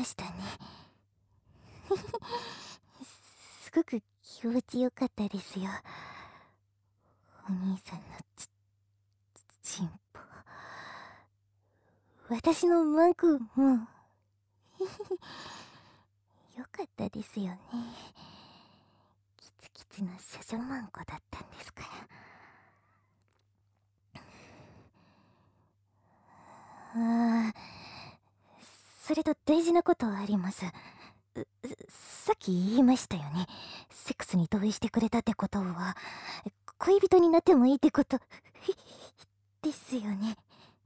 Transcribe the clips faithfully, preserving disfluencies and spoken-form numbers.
したね。すごく気持ちよかったですよ。お兄さんのち、ちんぽ。私のマンコも、よかったですよね。キツキツの少女マンコだったんですから。ああ、それと大事なことあります。さっき言いましたよね。セックスに同意してくれたってことは、恋人になってもいいってことですよね。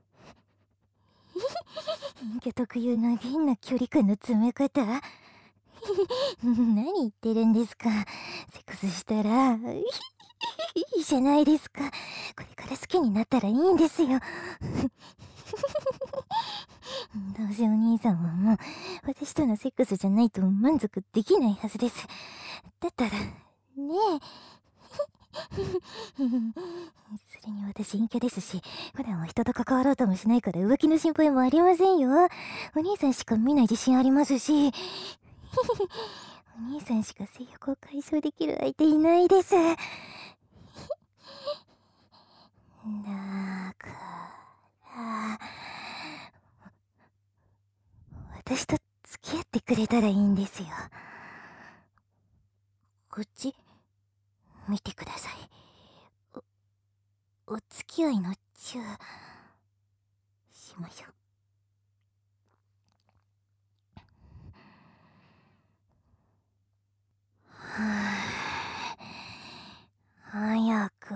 陰キャ特有の変な距離感の詰め方。何言ってるんですか。セックスしたらいいじゃないですか。これから好きになったらいいんですよ。どうせお兄さんはもう私とのセックスじゃないと満足できないはずです。だったらねえそれに私陰キャですし、普段は人と関わろうともしないから浮気の心配もありませんよ。お兄さんしか見ない自信ありますし、お兄さんしか性欲を解消できる相手いないです。だから私と付き合ってくれたらいいんですよ。こっち見てください。お、お付き合いのチューしましょう。早く。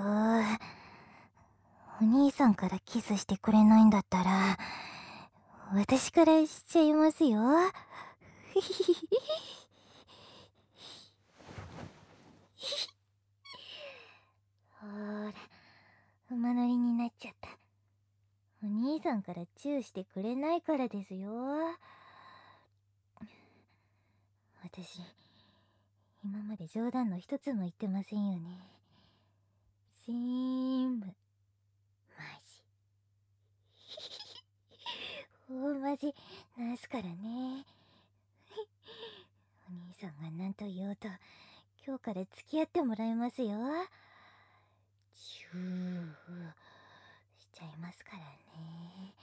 お兄さんからキスしてくれないんだったら私からしちゃいますよ。ほーら、馬乗りになっちゃった。お兄さんからチューしてくれないからですよ。私今まで冗談の一つも言ってませんよね。全部マジ。大マジなすからね。お兄さんが何と言おうと今日から付き合ってもらいますよ。チューしちゃいますからね。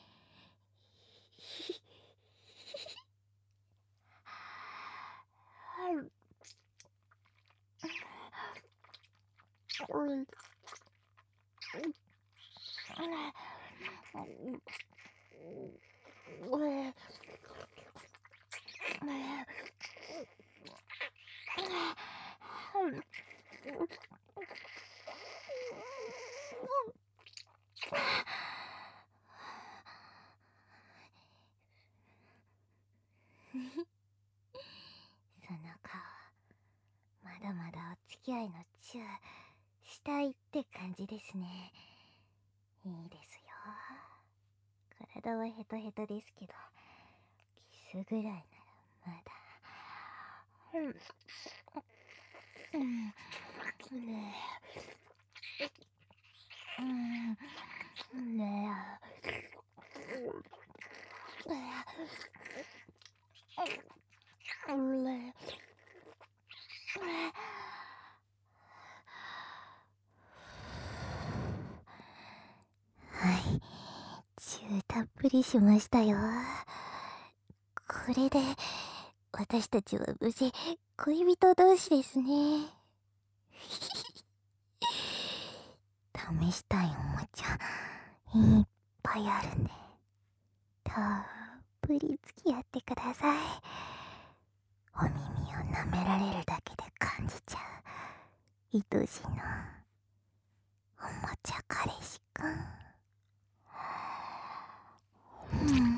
その顔、まだまだお付き合いのチューしたいって感じですね。いいですよ。体はヘトヘトですけど、キスぐらいならまだ。うん。うん。ねえ。うん。ねえ。ねえ。はい、チューたっぷりしましたよ。これで私たちは無事恋人同士ですね。試したいおもちゃいっぱいあるんで、たっぷり付き合ってください。お耳を舐められるだけで感じちゃう愛しのおもちゃ彼氏くん。うん。うん。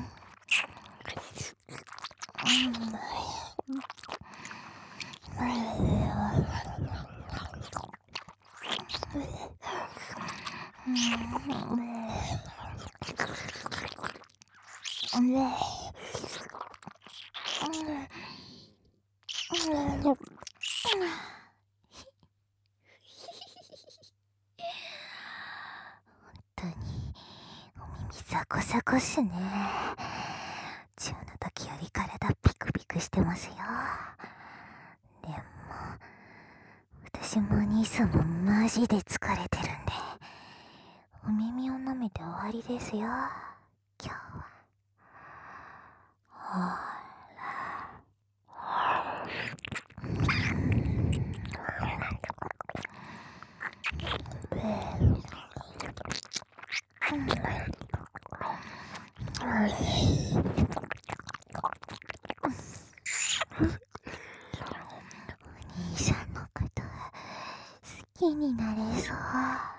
本当にお耳サコサコっすね。チューの時より体ピクピくしてますよ。でも私もお兄さんもマジで疲れてるんで、お耳を舐めて終わりですよ、今日は。ほお兄さんのこと好きになれそう。